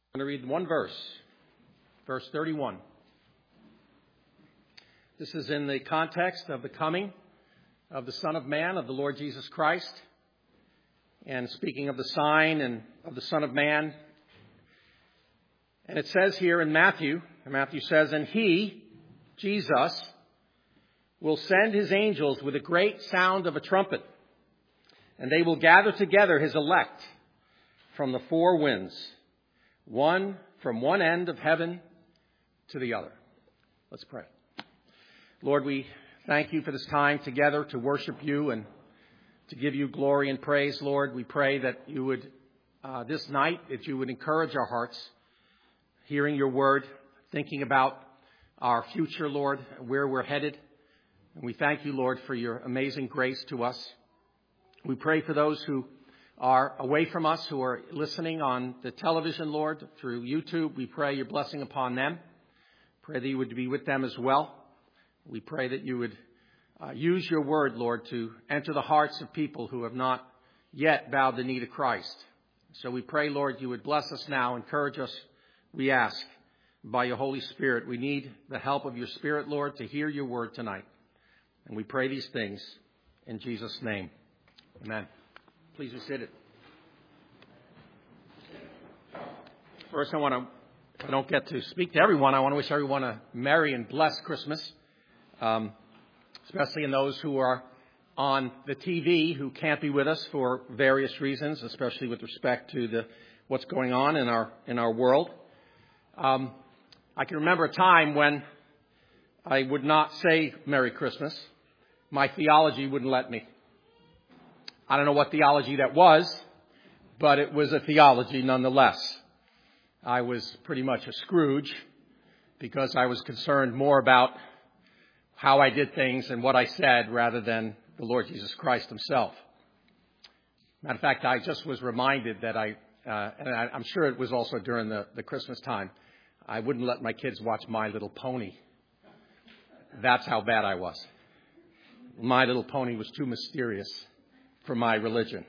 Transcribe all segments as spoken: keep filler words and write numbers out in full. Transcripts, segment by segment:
I'm going to read one verse, verse thirty-one. This is in the context of the coming of the Son of Man, of the Lord Jesus Christ. And speaking of the sign and of the Son of Man. And it says here in Matthew, Matthew says, "And he, Jesus, will send his angels with a great sound of a trumpet, and they will gather together his elect from the four winds, one from one end of heaven to the other." Let's pray. Lord, we thank you for this time together to worship you and to give you glory and praise. Lord, we pray that you would, uh, this night, that you would encourage our hearts, hearing your word, thinking about our future, Lord, where we're headed. And we thank you, Lord, for your amazing grace to us. We pray for those who are away from us, who are listening on the television, Lord, through YouTube. We pray your blessing upon them. Pray that you would be with them as well. We pray that you would uh, use your word, Lord, to enter the hearts of people who have not yet bowed the knee to Christ. So we pray, Lord, you would bless us now, encourage us, we ask, by your Holy Spirit. We need the help of your Spirit, Lord, to hear your word tonight. And we pray these things in Jesus' name. Amen. Please be seated. First, I want to, if I don't get to speak to everyone, I want to wish everyone a merry and blessed Christmas, um, especially in those who are on the T V who can't be with us for various reasons, especially with respect to the what's going on in our in our world. Um, I can remember a time when I would not say Merry Christmas. My theology wouldn't let me. I don't know what theology that was, but it was a theology nonetheless. I was pretty much a Scrooge because I was concerned more about how I did things and what I said rather than the Lord Jesus Christ himself. Matter of fact, I just was reminded that I, uh, and I, I'm sure it was also during the, the Christmas time, I wouldn't let my kids watch My Little Pony. That's how bad I was. My Little Pony was too mysterious for my religion.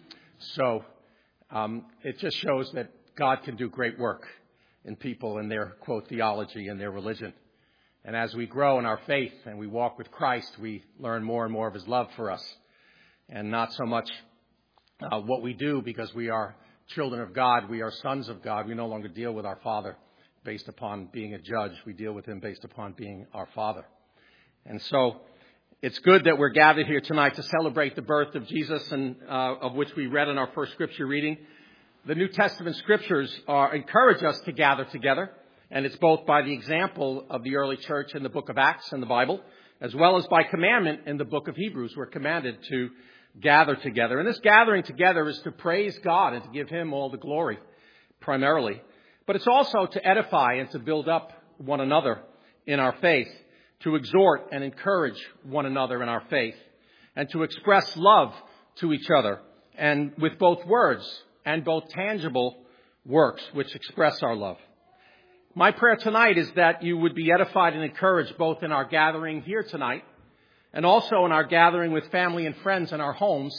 So um, it just shows that God can do great work in people and their, quote, theology and their religion. And as we grow in our faith and we walk with Christ, we learn more and more of his love for us. And not so much uh, what we do because we are children of God. We are sons of God. We no longer deal with our Father based upon being a judge. We deal with him based upon being our Father. And so it's good that we're gathered here tonight to celebrate the birth of Jesus, and uh, of which we read in our first scripture reading. The New Testament scriptures are, encourage us to gather together, and it's both by the example of the early church in the book of Acts in the Bible, as well as by commandment in the book of Hebrews. We're commanded to gather together. And this gathering together is to praise God and to give him all the glory, primarily. But it's also to edify and to build up one another in our faith, to exhort and encourage one another in our faith, and to express love to each other, and with both words and both tangible works which express our love. My prayer tonight is that you would be edified and encouraged both in our gathering here tonight and also in our gathering with family and friends in our homes,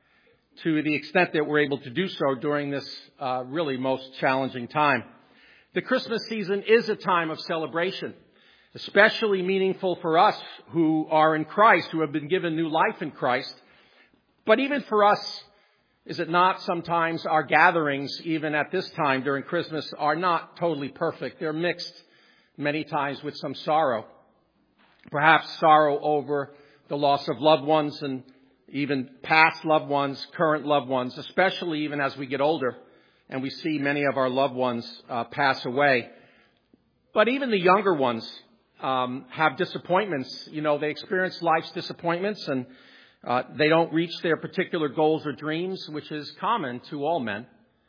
to the extent that we're able to do so during this uh, really most challenging time. The Christmas season is a time of celebration, especially meaningful for us who are in Christ, who have been given new life in Christ. But even for us, is it not sometimes our gatherings, even at this time during Christmas, are not totally perfect. They're mixed many times with some sorrow. Perhaps sorrow over the loss of loved ones and even past loved ones, current loved ones, especially even as we get older and we see many of our loved ones uh, pass away. But even the younger ones um, have disappointments. You know, they experience life's disappointments, and uh, they don't reach their particular goals or dreams, which is common to all men.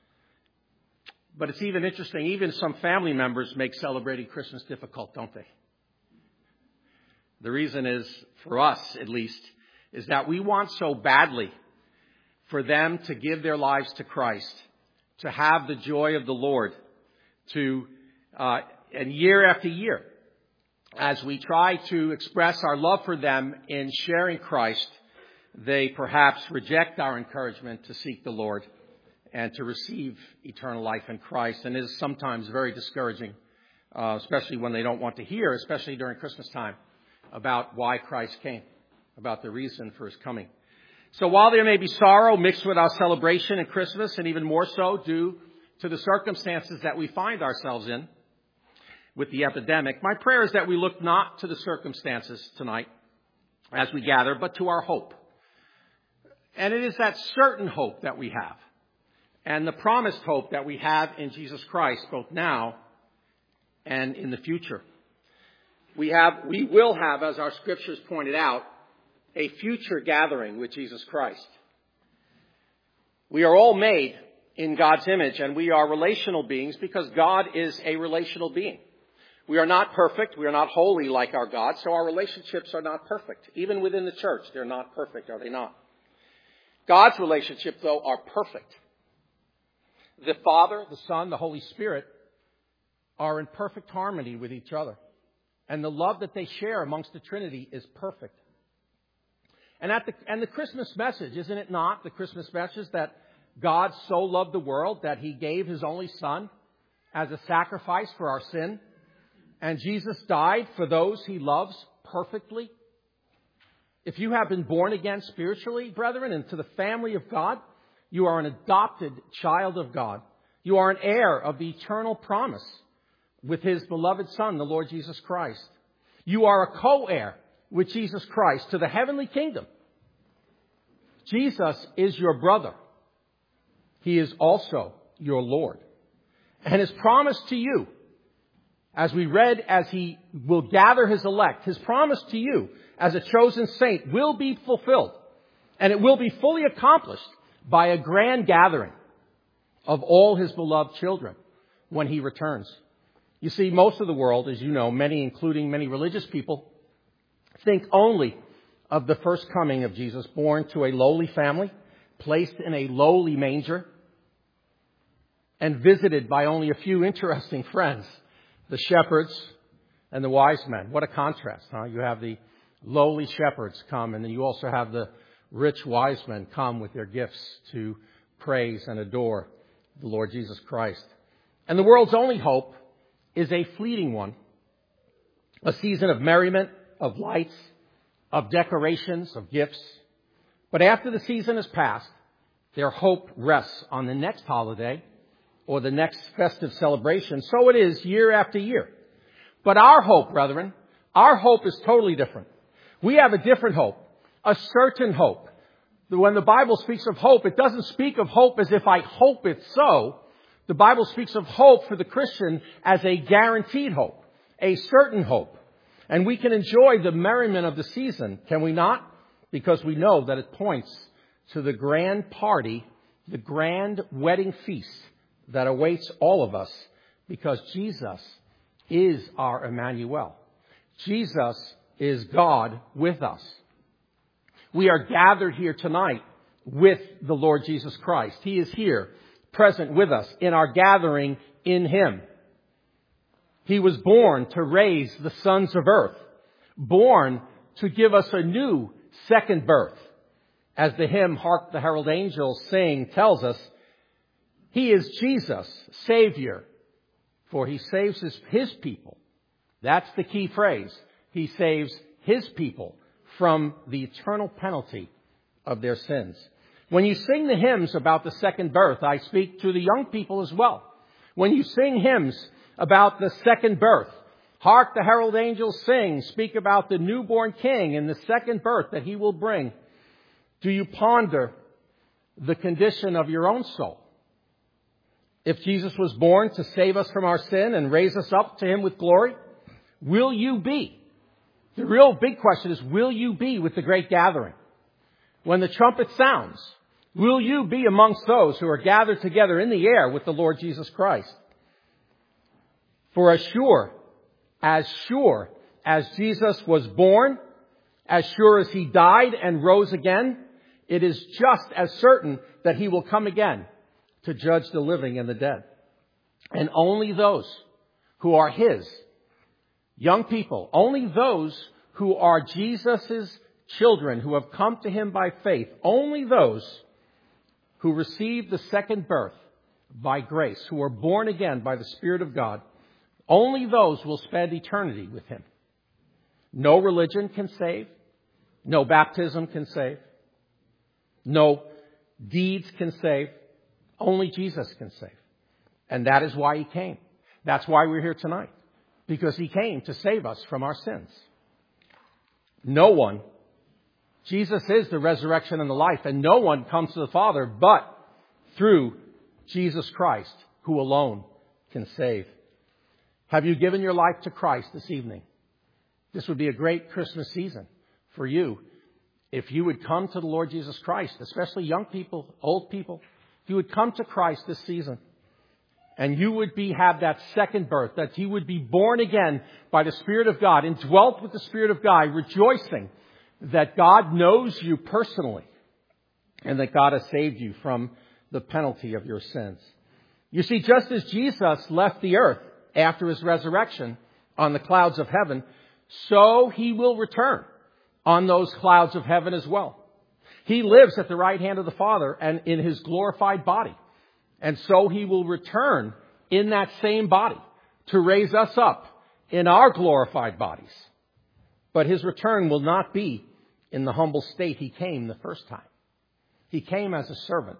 But it's even interesting, even some family members make celebrating Christmas difficult, don't they? The reason is, for us at least, is that we want so badly for them to give their lives to Christ, to have the joy of the Lord, to uh, and year after year, as we try to express our love for them in sharing Christ, they perhaps reject our encouragement to seek the Lord and to receive eternal life in Christ. And it is sometimes very discouraging, uh, especially when they don't want to hear, especially during Christmas time, about why Christ came, about the reason for his coming. So while there may be sorrow mixed with our celebration in Christmas, and even more so due to the circumstances that we find ourselves in with the epidemic, my prayer is that we look not to the circumstances tonight as we gather, but to our hope. And it is that certain hope that we have, and the promised hope that we have in Jesus Christ, both now and in the future. We have, we will have, as our scriptures pointed out, a future gathering with Jesus Christ. We are all made in God's image, and we are relational beings because God is a relational being. We are not perfect. We are not holy like our God, so our relationships are not perfect. Even within the church, they're not perfect, are they not? God's relationships, though, are perfect. The Father, the Son, the Holy Spirit are in perfect harmony with each other. And the love that they share amongst the Trinity is perfect. And at the, and the Christmas message, isn't it not the Christmas message that God so loved the world that he gave his only Son as a sacrifice for our sin? And Jesus died for those he loves perfectly. If you have been born again spiritually, brethren, into the family of God, you are an adopted child of God. You are an heir of the eternal promise with his beloved Son, the Lord Jesus Christ. You are a co-heir with Jesus Christ to the heavenly kingdom. Jesus is your brother. He is also your Lord. And his promise to you, as we read, as he will gather his elect, his promise to you as a chosen saint will be fulfilled. And it will be fully accomplished by a grand gathering of all his beloved children when he returns. You see, most of the world, as you know, many, including many religious people, think only of the first coming of Jesus, born to a lowly family, placed in a lowly manger, and visited by only a few interesting friends, the shepherds and the wise men. What a contrast, huh? You have the lowly shepherds come, and then you also have the rich wise men come with their gifts to praise and adore the Lord Jesus Christ. And the world's only hope is a fleeting one, a season of merriment, of lights, of decorations, of gifts. But after the season is past, their hope rests on the next holiday or the next festive celebration. So it is year after year. But our hope, brethren, our hope is totally different. We have a different hope, a certain hope. When the Bible speaks of hope, it doesn't speak of hope as if I hope it's so. The Bible speaks of hope for the Christian as a guaranteed hope, a certain hope. And we can enjoy the merriment of the season, can we not? Because we know that it points to the grand party, the grand wedding feast that awaits all of us, because Jesus is our Emmanuel. Jesus is God with us. We are gathered here tonight with the Lord Jesus Christ. He is here, present with us in our gathering in him. He was born to raise the sons of earth, born to give us a new second birth. As the hymn, Hark the Herald Angels Sing, tells us, he is Jesus, Savior, for he saves his, his people. That's the key phrase. He saves his people from the eternal penalty of their sins. When you sing the hymns about the second birth, I speak to the young people as well. When you sing hymns about the second birth, Hark the Herald Angels Sing, speak about the newborn King and the second birth that he will bring. Do you ponder the condition of your own soul? If Jesus was born to save us from our sin and raise us up to him with glory, will you be? The real big question is, will you be with the great gathering? When the trumpet sounds, will you be amongst those who are gathered together in the air with the Lord Jesus Christ? For as sure, as sure as Jesus was born, as sure as he died and rose again, it is just as certain that he will come again to judge the living and the dead. And only those who are his, young people, only those who are Jesus' children, who have come to him by faith, only those who receive the second birth by grace, who are born again by the Spirit of God, only those will spend eternity with him. No religion can save. No baptism can save. No deeds can save. Only Jesus can save. And that is why he came. That's why we're here tonight. Because he came to save us from our sins. No one, Jesus is the resurrection and the life, and no one comes to the Father but through Jesus Christ, who alone can save. Have you given your life to Christ this evening? This would be a great Christmas season for you if you would come to the Lord Jesus Christ, especially young people, old people. If you would come to Christ this season and you would be have that second birth, that you would be born again by the Spirit of God, indwelt with the Spirit of God, rejoicing that God knows you personally and that God has saved you from the penalty of your sins. You see, just as Jesus left the earth after his resurrection on the clouds of heaven, so he will return on those clouds of heaven as well. He lives at the right hand of the Father and in his glorified body. And so he will return in that same body to raise us up in our glorified bodies. But his return will not be in the humble state he came the first time. He came as a servant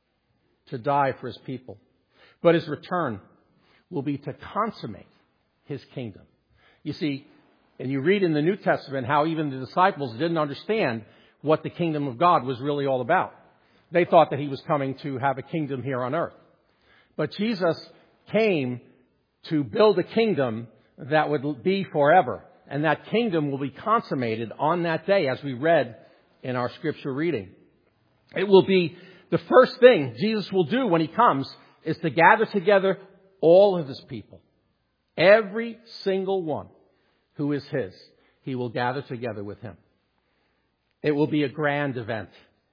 to die for his people. But his return will be to consummate his kingdom. You see, and you read in the New Testament how even the disciples didn't understand what the kingdom of God was really all about. They thought that he was coming to have a kingdom here on earth. But Jesus came to build a kingdom that would be forever. And that kingdom will be consummated on that day, as we read in our scripture reading. It will be the first thing Jesus will do when he comes is to gather together all of his people. Every single one who is his, he will gather together with him. It will be a grand event.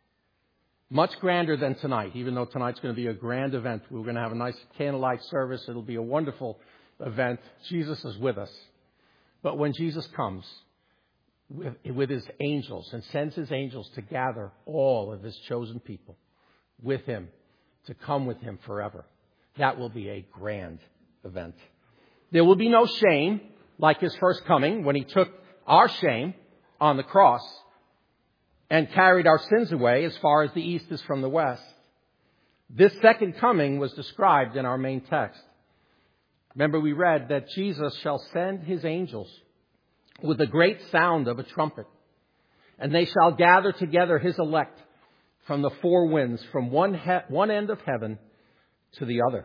Much grander than tonight, even though tonight's going to be a grand event. We're going to have a nice candlelight service. It'll be a wonderful event. Jesus is with us. But when Jesus comes with, with his angels and sends his angels to gather all of his chosen people with him, to come with him forever, that will be a grand event. There will be no shame like his first coming when he took our shame on the cross and carried our sins away as far as the east is from the west. This second coming was described in our main text. Remember, we read that Jesus shall send his angels with a great sound of a trumpet, and they shall gather together his elect from the four winds, from one he- one end of heaven to the other.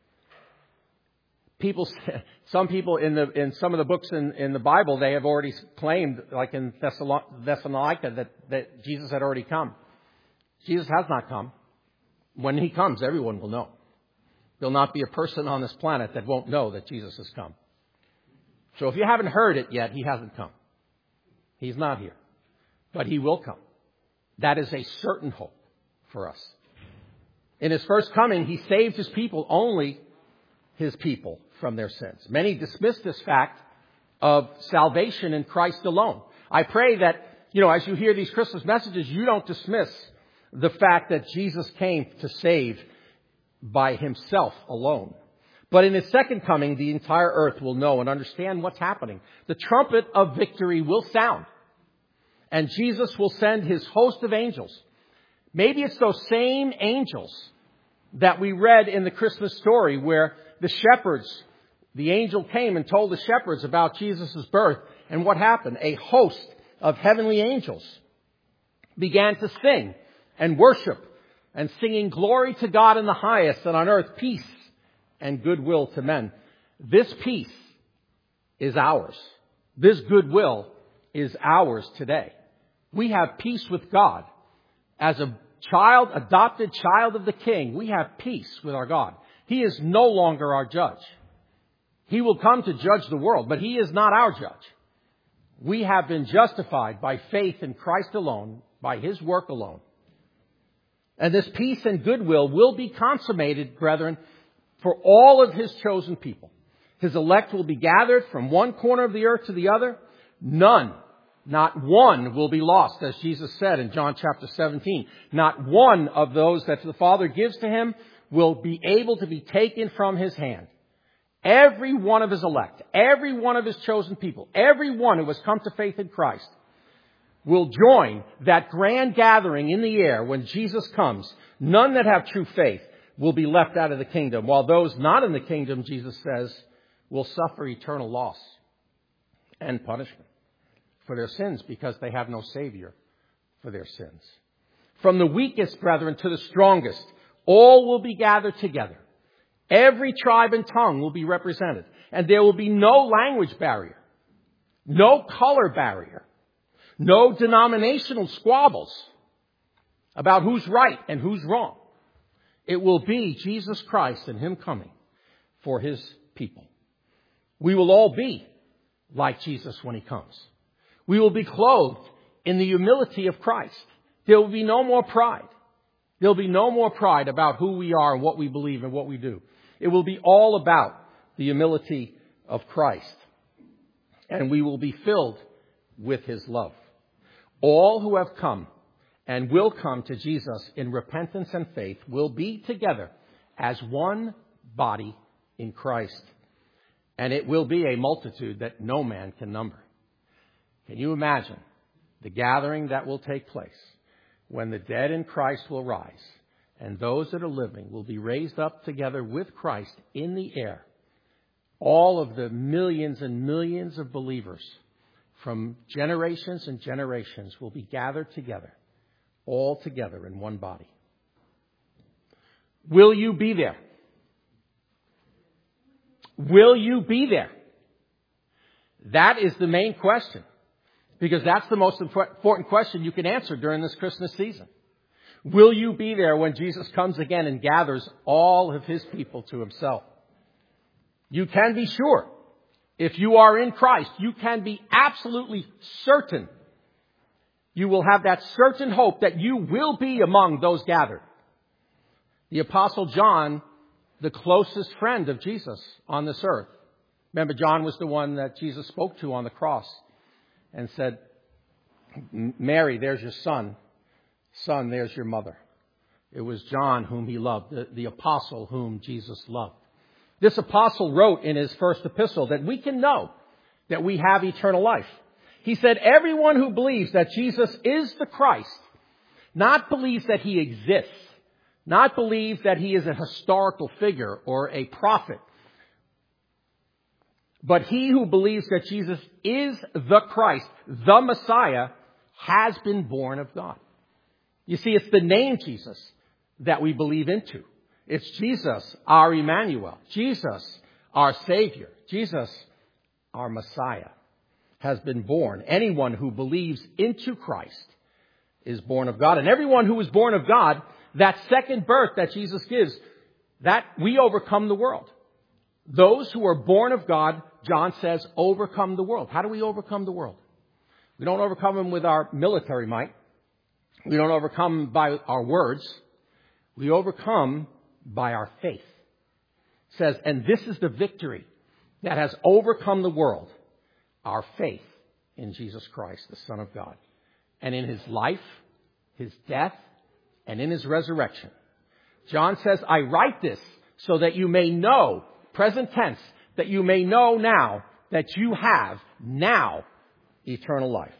People, some people in the in some of the books in, in the Bible, they have already claimed, like in Thessalonica, that, that Jesus had already come. Jesus has not come. When he comes, everyone will know. There'll not be a person on this planet that won't know that Jesus has come. So if you haven't heard it yet, he hasn't come. He's not here. But he will come. That is a certain hope for us. In his first coming, he saved his people, only his people, from their sins. Many dismiss this fact of salvation in Christ alone. I pray that, you know, as you hear these Christmas messages, you don't dismiss the fact that Jesus came to save by himself alone. But in his second coming, the entire earth will know and understand what's happening. The trumpet of victory will sound, and Jesus will send his host of angels. Maybe it's those same angels that we read in the Christmas story where the shepherds, the angel came and told the shepherds about Jesus' birth. And what happened? A host of heavenly angels began to sing and worship, and singing glory to God in the highest, and on earth peace and goodwill to men. This peace is ours. This goodwill is ours today. We have peace with God. As a child, adopted child of the King, we have peace with our God. He is no longer our judge. He will come to judge the world, but he is not our judge. We have been justified by faith in Christ alone, by his work alone. And this peace and goodwill will be consummated, brethren, for all of his chosen people. His elect will be gathered from one corner of the earth to the other. None Not one will be lost, as Jesus said in John chapter seventeen. Not one of those that the Father gives to him will be able to be taken from his hand. Every one of his elect, every one of his chosen people, every one who has come to faith in Christ will join that grand gathering in the air when Jesus comes. None that have true faith will be left out of the kingdom, while those not in the kingdom, Jesus says, will suffer eternal loss and punishment for their sins because they have no Savior for their sins. From the weakest, brethren, to the strongest, all will be gathered together. Every tribe and tongue will be represented. And there will be no language barrier, no color barrier, no denominational squabbles about who's right and who's wrong. It will be Jesus Christ and him coming for his people. We will all be like Jesus when he comes. We will be clothed in the humility of Christ. There will be no more pride. There will be no more pride about who we are and what we believe and what we do. It will be all about the humility of Christ. And we will be filled with his love. All who have come and will come to Jesus in repentance and faith will be together as one body in Christ. And it will be a multitude that no man can number. Can you imagine the gathering that will take place when the dead in Christ will rise and those that are living will be raised up together with Christ in the air? All of the millions and millions of believers from generations and generations will be gathered together, all together in one body. Will you be there? Will you be there? That is the main question, because that's the most important question you can answer during this Christmas season. Will you be there when Jesus comes again and gathers all of his people to himself? You can be sure. If you are in Christ, you can be absolutely certain. You will have that certain hope that you will be among those gathered. The Apostle John, the closest friend of Jesus on this earth. Remember, John was the one that Jesus spoke to on the cross and said, Mary, there's your son. Son, there's your mother. It was John whom he loved, the, the apostle whom Jesus loved. This apostle wrote in his first epistle that we can know that we have eternal life. He said, everyone who believes that Jesus is the Christ, not believes that he exists, not believes that he is a historical figure or a prophet, but he who believes that Jesus is the Christ, the Messiah, has been born of God. You see, it's the name Jesus that we believe into. It's Jesus, our Emmanuel. Jesus, our Savior. Jesus, our Messiah, has been born. Anyone who believes into Christ is born of God. And everyone who is born of God, that second birth that Jesus gives, that we overcome the world. Those who are born of God, John says, overcome the world. How do we overcome the world? We don't overcome them with our military might. We don't overcome by our words. We overcome by our faith. It says, and this is the victory that has overcome the world, our faith in Jesus Christ, the Son of God, and in his life, his death, and in his resurrection. John says, I write this so that you may know, present tense, that you may know now that you have now eternal life.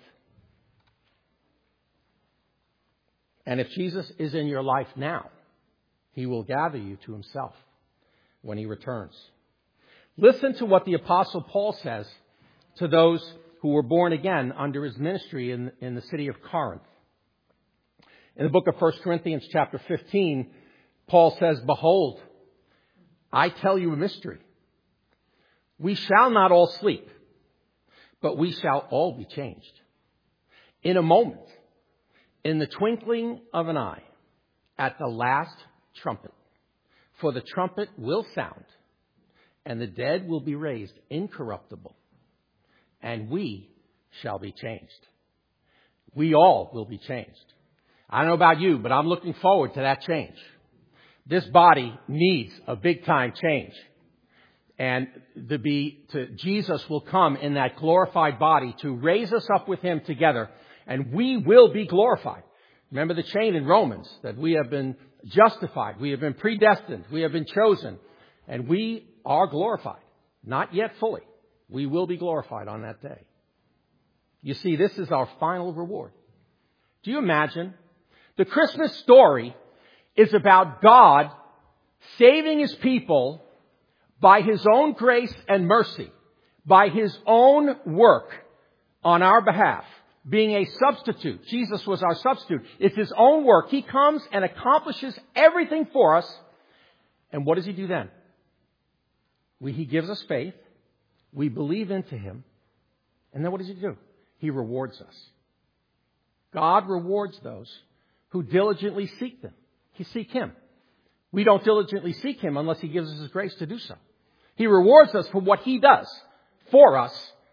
And if Jesus is in your life now, he will gather you to himself when he returns. Listen to what the Apostle Paul says to those who were born again under his ministry in, in the city of Corinth. In the book of First Corinthians chapter fifteen, Paul says, behold, I tell you a mystery. We shall not all sleep, but we shall all be changed. In a moment, in the twinkling of an eye, at the last trumpet. For the trumpet will sound, and the dead will be raised incorruptible, and we shall be changed. We all will be changed. I don't know about you, but I'm looking forward to that change. This body needs a big time change. And to be, to, Jesus will come in that glorified body to raise us up with Him together, and we will be glorified. Remember the chain in Romans, that we have been justified, we have been predestined, we have been chosen, and we are glorified. Not yet fully. We will be glorified on that day. You see, this is our final reward. Do you imagine? The Christmas story is about God saving His people by His own grace and mercy, by His own work on our behalf, being a substitute. Jesus was our substitute. It's His own work. He comes and accomplishes everything for us. And what does He do then? We, he gives us faith. We believe into Him. And then what does He do? He rewards us. God rewards those who diligently seek them. He seek Him. We don't diligently seek Him unless He gives us His grace to do so. He rewards us for what He does for us.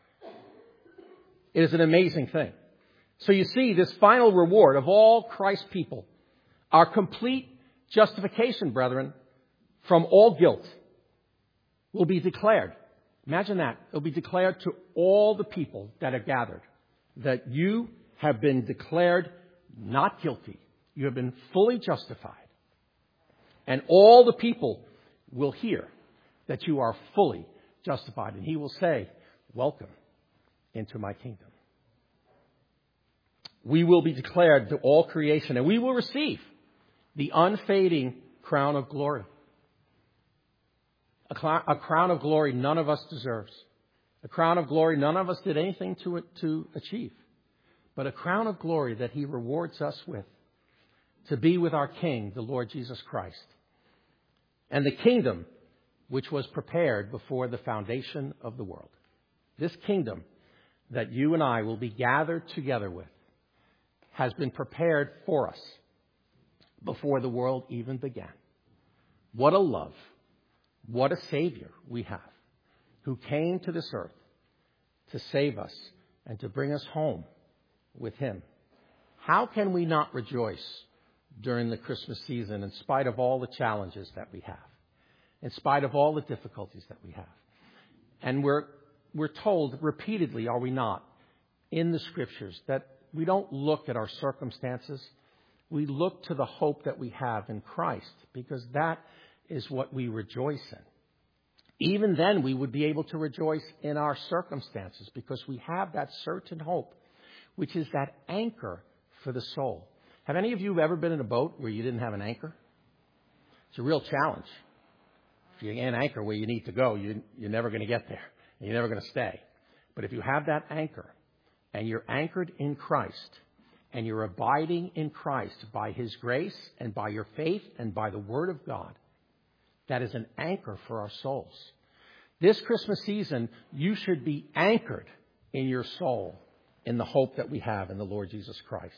It is an amazing thing. So you see, this final reward of all Christ's people, our complete justification, brethren, from all guilt, will be declared. Imagine that. It will be declared to all the people that are gathered, that you have been declared not guilty. You have been fully justified. And all the people will hear that you are fully justified. And He will say, welcome into my kingdom. We will be declared to all creation, and we will receive the unfading crown of glory. A, cl- a crown of glory none of us deserves. A crown of glory none of us did anything to, to achieve. But a crown of glory that He rewards us with, to be with our King, the Lord Jesus Christ. And the kingdom which was prepared before the foundation of the world. This kingdom that you and I will be gathered together with has been prepared for us before the world even began. What a love. What a Savior we have, who came to this earth to save us and to bring us home with Him. How can we not rejoice during the Christmas season in spite of all the challenges that we have, in spite of all the difficulties that we have? And we're, we're told repeatedly, are we not, in the Scriptures, that we don't look at our circumstances. We look to the hope that we have in Christ, because that is what we rejoice in. Even then, we would be able to rejoice in our circumstances because we have that certain hope, which is that anchor for the soul. Have any of you ever been in a boat where you didn't have an anchor? It's a real challenge. If you can't anchor where you need to go, you, you're never going to get there. And you're never going to stay. But if you have that anchor, and you're anchored in Christ, and you're abiding in Christ by His grace and by your faith and by the Word of God, that is an anchor for our souls. This Christmas season, you should be anchored in your soul in the hope that we have in the Lord Jesus Christ.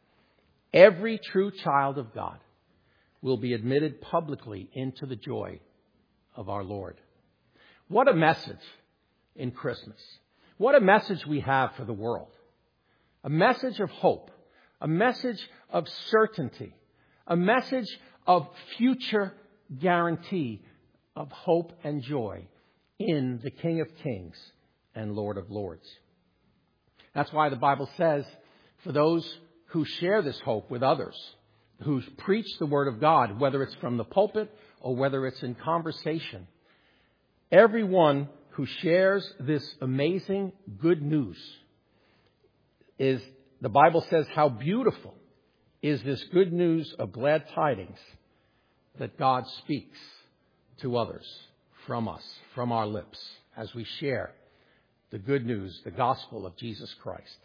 Every true child of God will be admitted publicly into the joy of our Lord. What a message in Christmas. What a message we have for the world. A message of hope. A message of certainty. A message of future guarantee of hope and joy in the King of Kings and Lord of Lords. That's why the Bible says, for those who share this hope with others, who preach the Word of God, whether it's from the pulpit or whether it's in conversation, everyone who shares this amazing good news is, the Bible says, how beautiful is this good news of glad tidings that God speaks to others from us, from our lips, as we share the good news, the gospel of Jesus Christ.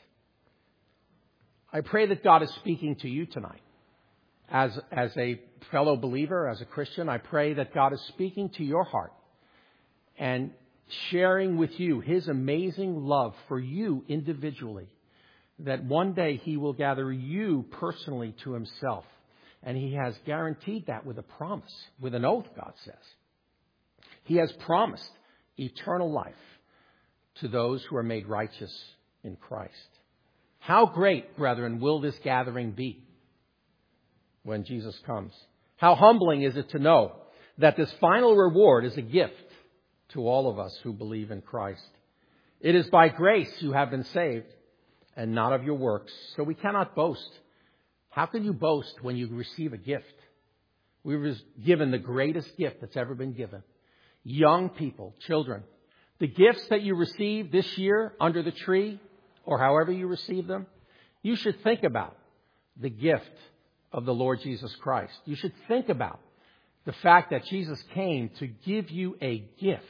I pray that God is speaking to you tonight. As, as a fellow believer, as a Christian, I pray that God is speaking to your heart and sharing with you His amazing love for you individually, that one day He will gather you personally to Himself. And He has guaranteed that with a promise, with an oath, God says. He has promised eternal life to those who are made righteous in Christ. How great, brethren, will this gathering be when Jesus comes? How humbling is it to know that this final reward is a gift to all of us who believe in Christ. It is by grace you have been saved, and not of your works. So we cannot boast. How can you boast when you receive a gift? We were given the greatest gift that's ever been given. Young people, children, the gifts that you received this year under the tree, or however you receive them, you should think about the gift of the Lord Jesus Christ. You should think about the fact that Jesus came to give you a gift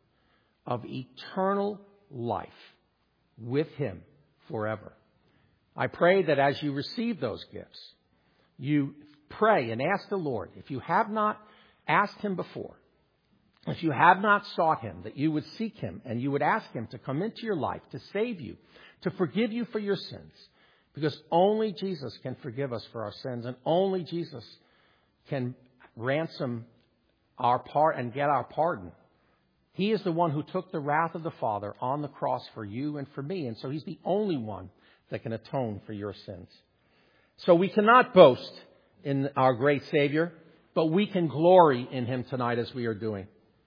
of eternal life with Him forever. I pray that as you receive those gifts, you pray and ask the Lord, if you have not asked Him before, if you have not sought Him, that you would seek Him and you would ask Him to come into your life, to save you, to forgive you for your sins. Because only Jesus can forgive us for our sins, and only Jesus can ransom our part and get our pardon. He is the one who took the wrath of the Father on the cross for you and for me, and so He's the only one that can atone for your sins. So we cannot boast in our great Savior, but we can glory in Him tonight as we are doing.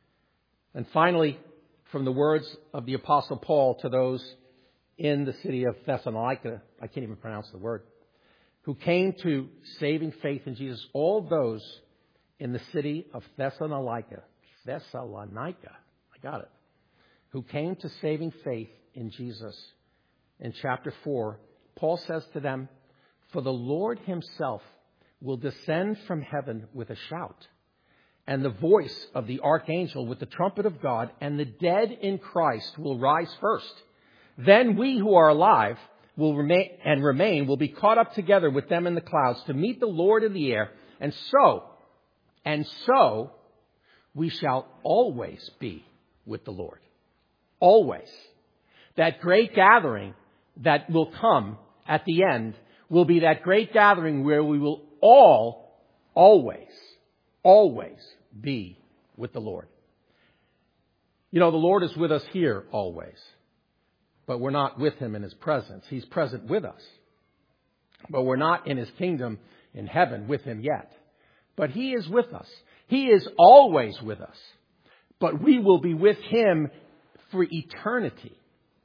And finally, from the words of the Apostle Paul to those in the city of Thessalonica, I can't even pronounce the word, who came to saving faith in Jesus, all those in the city of Thessalonica, Thessalonica, I got it, who came to saving faith in Jesus. In chapter four, Paul says to them, "For the Lord Himself will descend from heaven with a shout, and the voice of the archangel with the trumpet of God, and the dead in Christ will rise first. Then we who are alive will remain and remain will be caught up together with them in the clouds to meet the Lord in the air. And so, and so, we shall always be with the Lord." Always. That great gathering that will come at the end will be that great gathering where we will all, always, always be with the Lord. You know, the Lord is with us here always. But we're not with Him in His presence. He's present with us. But we're not in His kingdom in heaven with Him yet. But He is with us. He is always with us. But we will be with Him for eternity.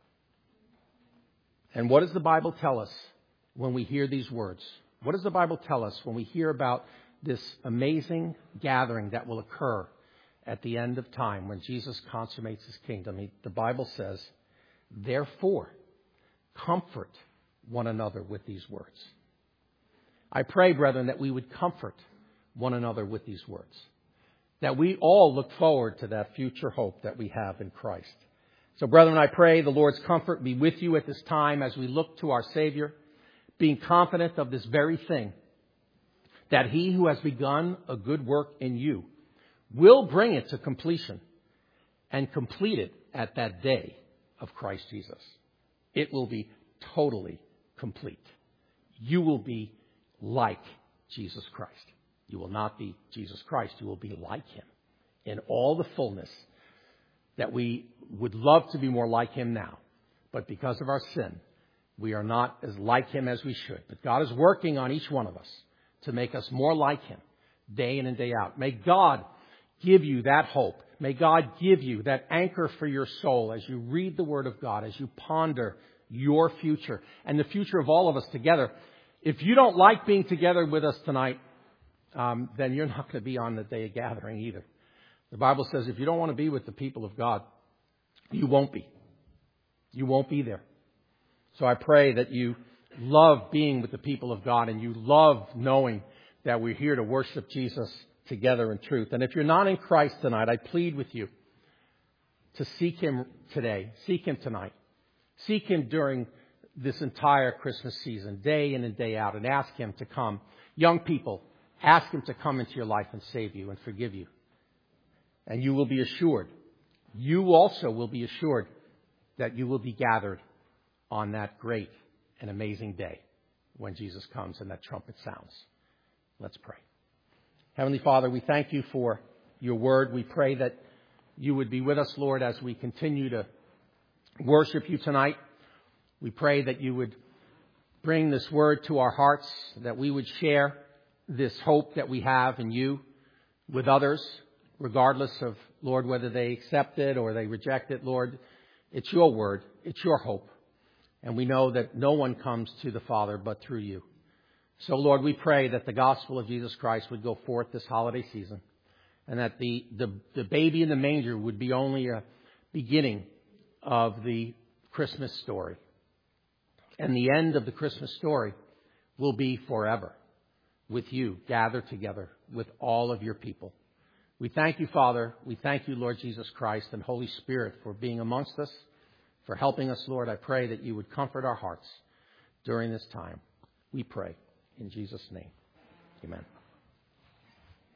And what does the Bible tell us when we hear these words? What does the Bible tell us when we hear about this amazing gathering that will occur at the end of time when Jesus consummates His kingdom? He, the Bible says, "Therefore, comfort one another with these words." I pray, brethren, that we would comfort one another with these words. That we all look forward to that future hope that we have in Christ. So, brethren, I pray the Lord's comfort be with you at this time as we look to our Savior, being confident of this very thing, that He who has begun a good work in you will bring it to completion and complete it at that day of Christ Jesus. It will be totally complete. You will be like Jesus Christ. You will not be Jesus Christ. You will be like Him in all the fullness that we would love to be more like Him now. But because of our sin, we are not as like Him as we should. But God is working on each one of us to make us more like Him day in and day out. May God give you that hope. May God give you that anchor for your soul as you read the Word of God, as you ponder your future and the future of all of us together. If you don't like being together with us tonight, um, then you're not going to be on the day of gathering either. The Bible says if you don't want to be with the people of God, you won't be. You won't be there. So I pray that you love being with the people of God and you love knowing that we're here to worship Jesus together in truth. And if you're not in Christ tonight, I plead with you to seek Him today. Seek Him tonight. Seek Him during this entire Christmas season, day in and day out, and ask Him to come. Young people, ask Him to come into your life and save you and forgive you. And you will be assured, you also will be assured that you will be gathered on that great and amazing day when Jesus comes and that trumpet sounds. Let's pray. Heavenly Father, we thank you for your word. We pray that you would be with us, Lord, as we continue to worship you tonight. We pray that you would bring this word to our hearts, that we would share this hope that we have in you with others, regardless of Lord, whether they accept it or they reject it, Lord, it's your word. It's your hope. And we know that no one comes to the Father but through you. So, Lord, we pray that the gospel of Jesus Christ would go forth this holiday season, and that the, the, the baby in the manger would be only a beginning of the Christmas story. And the end of the Christmas story will be forever with you gathered together with all of your people. We thank you, Father. We thank you, Lord Jesus Christ and Holy Spirit, for being amongst us, for helping us, Lord. I pray that you would comfort our hearts during this time. We pray in Jesus' name. Amen.